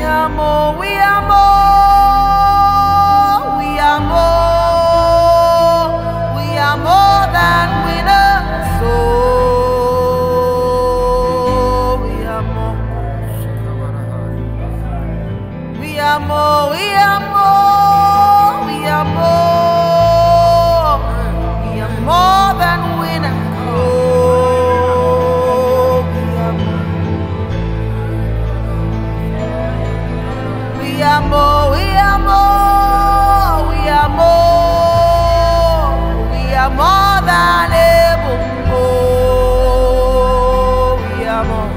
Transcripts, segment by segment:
are more, we are more, we are more, we are more than winners. So we are more, we are more, we are more, we are more, we are more than winners. We are more, we are more, we are more, we are more than able. Oh, we are more.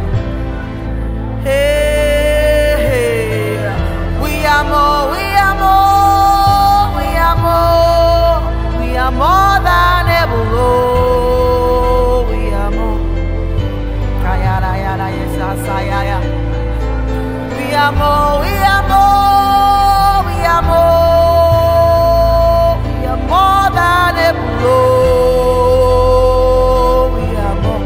Hey, hey. We are more, we are more, we are more, we are more than able. Oh, we are more. Kayara yara yesa sayaya. We are more, we are more, we are more, we are more than able. We are more.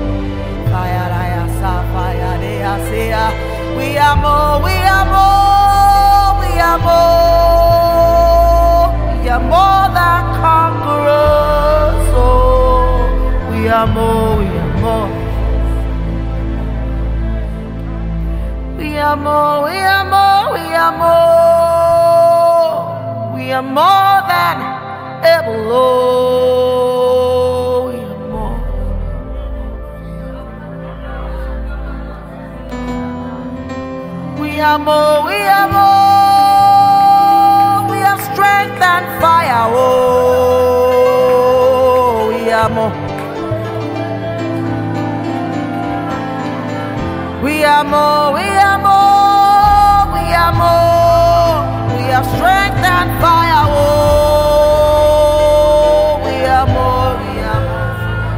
We are more, we are more, we are more, we are more than conquerors. Oh, we are more, we are more. We are more, we are more, we are more, we are more than able. Oh, we are more. We are more, we are more, we have strength and fire. Oh, we are more. We are more, we are more, we are more, we have strength and fire. Oh, we are more, we are more.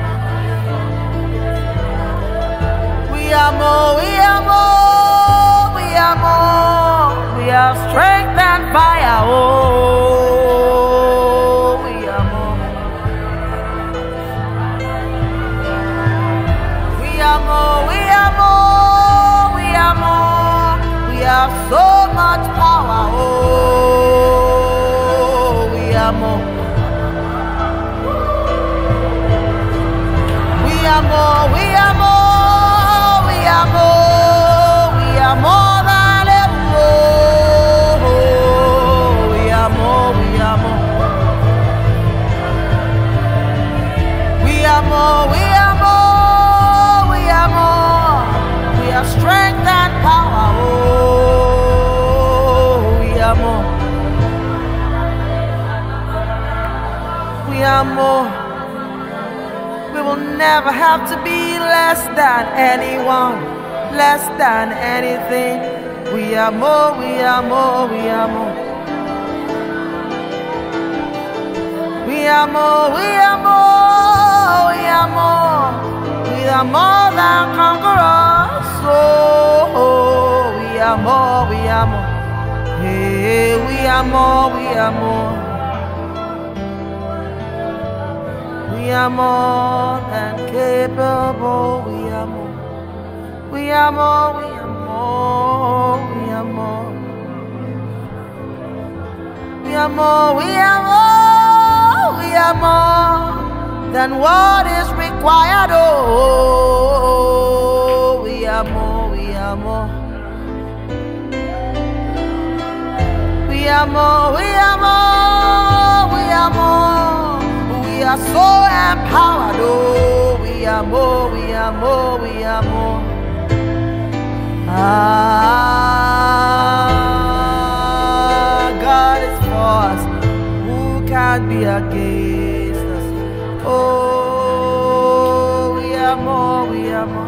We are more, we are more, we are more, we have strength and fire. Oh, we are more. We are more, we are more, we are more, we have so much power. Oh, we are more. We are more, we are more, we are more, we are more than ever. Oh, we are more, we are more. We are more, we are more, we are more, we have strength and power. Oh, we are more. We are more. We will never have to be less than anyone, less than anything. We are more, we are more, we are more. We are more, we are more, we are more. We are more than conquerors. Oh, we are more, we are more. Hey, we are more, we are more. We are more than capable. We are more. We are more, we are more, we are more. We are more, we are more, we are more than what is required. Oh, we are more, we are more. We are more, we are more, we are more. We are so empowered. Oh, we are more, we are more, we are more. Ah, God is for us. Who can be against us? Oh, we are more, we are more.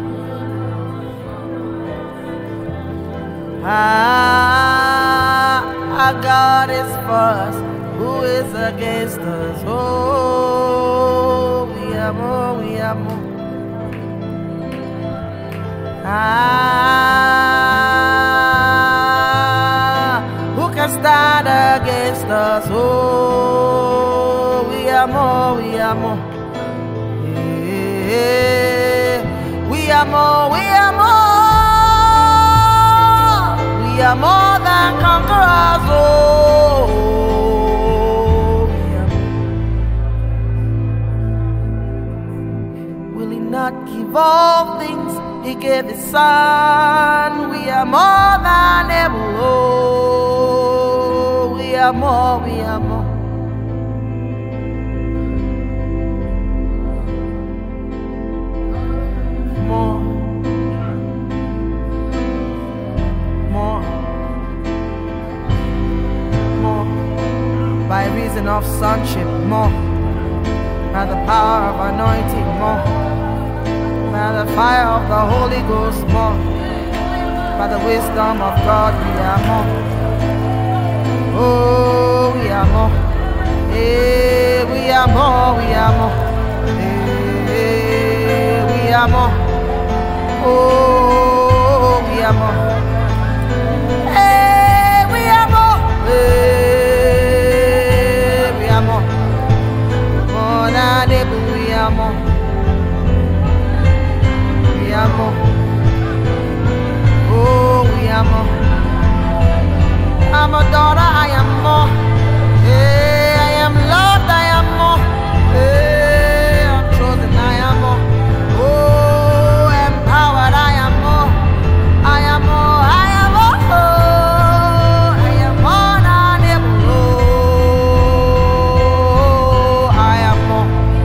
Ah, our God is for us. Who is against us? Oh, we are more, we are more. Ah, who can stand against us? Oh, we are more, we are more. Yeah. We are more, we are more. We the sun. We are more than able. Oh, we are more, we are more. More. More. More. By reason of sonship, more. By the power of anointing, more. By the fire of the Holy Ghost, more. By the wisdom of God, we are more. Oh, we are more. Hey, we are more, we are more. Hey, we are more. Oh, we are more. Hey, we are more. Hey, we are more. More than able, we are more. We are more. Oh, we are more. I'm a daughter, I am more. Hey, I am loved, I am more. Hey, I'm chosen, I am more. Oh, empowered, I am more. I am more, I am more. Oh, I am more than able. Oh, I am more.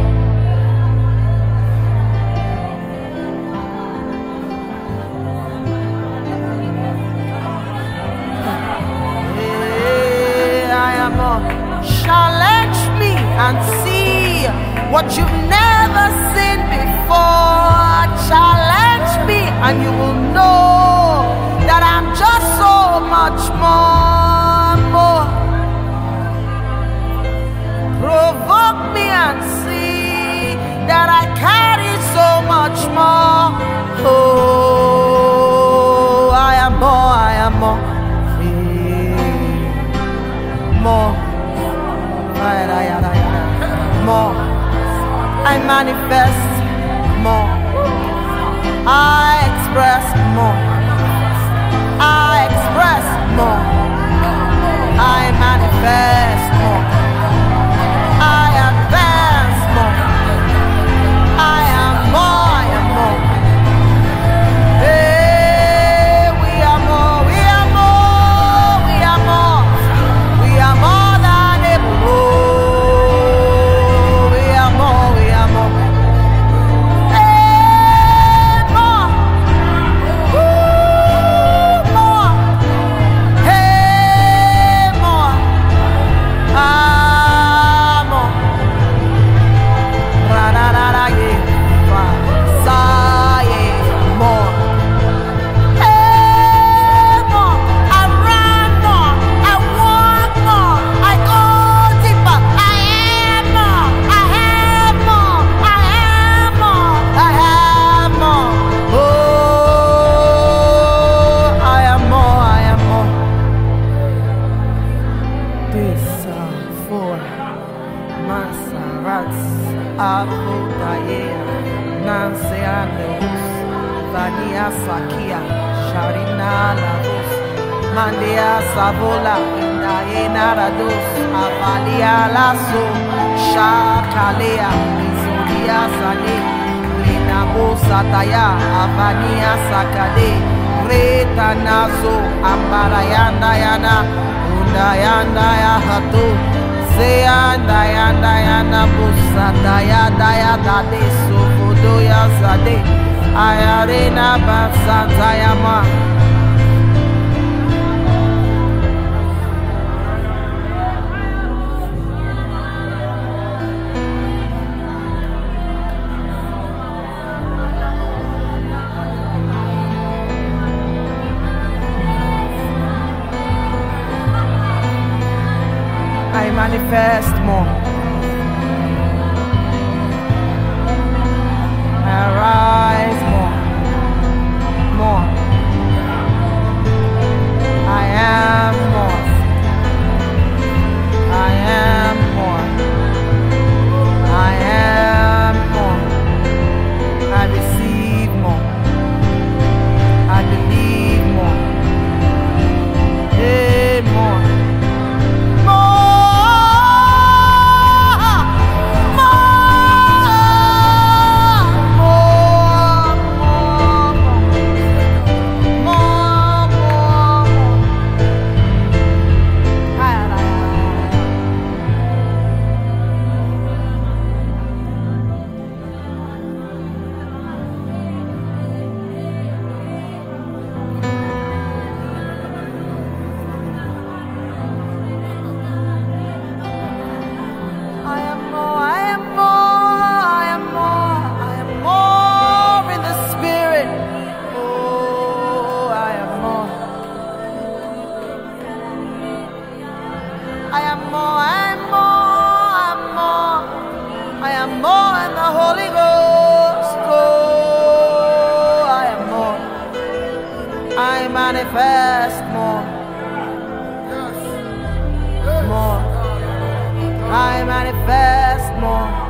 Challenge me and see what you've never seen before. Challenge me and you will know that I'm just so much more. Provoke me and see that I carry so much more. Oh, I am more, I am more. More. More. I manifest more. I express more. I express more. I manifest more. I advance more. I am more. I am more. Hey, we are more. We are more. We are more. We are more than able. Mandia Savola, Indayena Rados, Avalia Lasso, Shakalea, Izulia Sade, Linabo Sataya, Avania Sakade, Reta Naso, Ambarayanda Yana, Undayanda Yahatu, Seanda Yanda Yana Busataya Daya Dade, Sofodoya Sade, Ayarena Basatayama. I manifest more. I arise more. More. I am more. I am more. I am more. I receive more. I believe more. Hey, more. More. I manifest more. More. I manifest more.